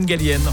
Galienne.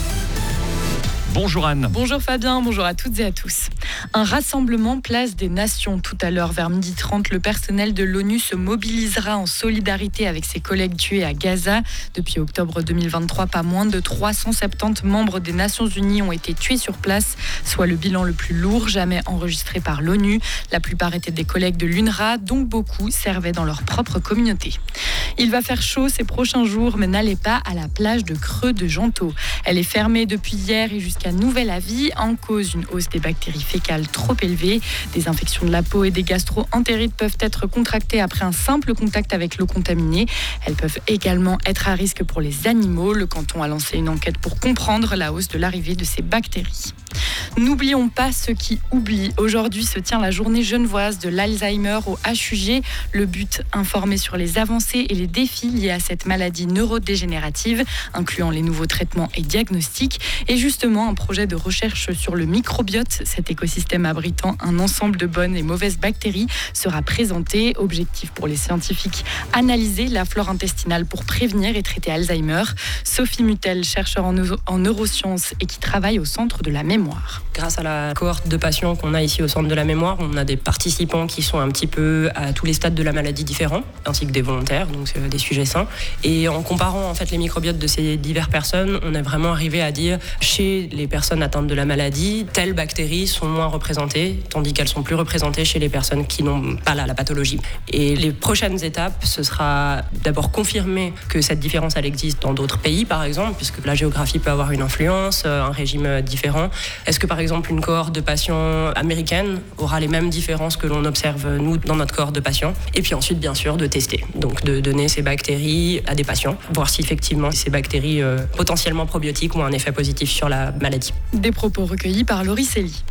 Bonjour Anne. Bonjour Fabien, bonjour à toutes et à tous. Un rassemblement place des Nations. Tout à l'heure, vers 12h30, le personnel de l'ONU se mobilisera en solidarité avec ses collègues tués à Gaza. Depuis octobre 2023, pas moins de 370 membres des Nations Unies ont été tués sur place, soit le bilan le plus lourd jamais enregistré par l'ONU. La plupart étaient des collègues de l'UNRWA, dont beaucoup servaient dans leur propre communauté. Il va faire chaud ces prochains jours, mais n'allez pas à la plage de Creux de Gentot. Elle est fermée depuis hier et jusqu'à nouvel avis, en cause une hausse des bactéries fécales trop élevée. Des infections de la peau et des gastro-entérites peuvent être contractées après un simple contact avec l'eau contaminée. Elles peuvent également être à risque pour les animaux. Le canton a lancé une enquête pour comprendre la hausse de l'arrivée de ces bactéries. N'oublions pas ceux qui oublient. Aujourd'hui se tient la journée genevoise de l'Alzheimer au HUG. Le but, informer sur les avancées et les défis liés à cette maladie neurodégénérative, incluant les nouveaux traitements et diagnostics, et justement un projet de recherche sur le microbiote, cet écosystème abritant un ensemble de bonnes et mauvaises bactéries, sera présenté. Objectif pour les scientifiques, analyser la flore intestinale pour prévenir et traiter Alzheimer. Sophie Mutel, chercheure en neurosciences et qui travaille au Centre de la mémoire. Grâce à la cohorte de patients qu'on a ici au Centre de la mémoire, on a des participants qui sont un petit peu à tous les stades de la maladie différents, ainsi que des volontaires, donc des sujets sains. Et en comparant en fait les microbiotes de ces diverses personnes, on est vraiment arrivé à dire chez les personnes atteintes de la maladie, telles bactéries sont moins représentées, tandis qu'elles sont plus représentées chez les personnes qui n'ont pas la pathologie. Et les prochaines étapes, ce sera d'abord confirmer que cette différence elle existe dans d'autres pays, par exemple, puisque la géographie peut avoir une influence, un régime différent. Est-ce que par exemple une cohorte de patients américaine aura les mêmes différences que l'on observe nous dans notre cohorte de patients? Et puis ensuite bien sûr de tester, donc de donner ces bactéries à des patients, voir si effectivement ces bactéries potentiellement probiotiques ont un effet positif sur la maladie. Des propos recueillis par Laurie Célie.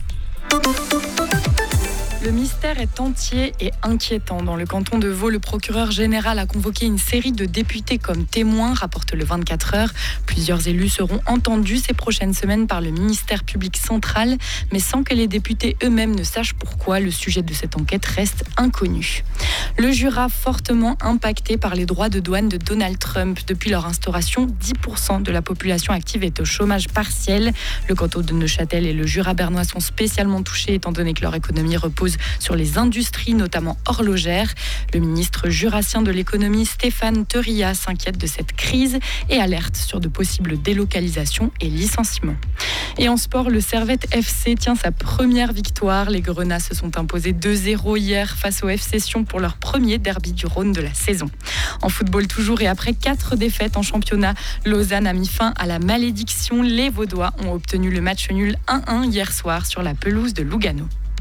Le mystère est entier et inquiétant. Dans le canton de Vaud, le procureur général a convoqué une série de députés comme témoins, rapporte le 24 heures. Plusieurs élus seront entendus ces prochaines semaines par le ministère public central, mais sans que les députés eux-mêmes ne sachent pourquoi. Le sujet de cette enquête reste inconnu. Le Jura, fortement impacté par les droits de douane de Donald Trump. Depuis leur instauration, 10% de la population active est au chômage partiel. Le canton de Neuchâtel et le Jura bernois sont spécialement touchés étant donné que leur économie repose sur les industries, notamment horlogères. Le ministre jurassien de l'économie, Stéphane Theuria, s'inquiète de cette crise et alerte sur de possibles délocalisations et licenciements. Et en sport, le Servette FC tient sa première victoire. Les Grenats se sont imposés 2-0 hier face au FC Sion pour leur premier derby du Rhône de la saison. En football toujours et après 4 défaites en championnat, Lausanne a mis fin à la malédiction. Les Vaudois ont obtenu le match nul 1-1 hier soir sur la pelouse de Lugano.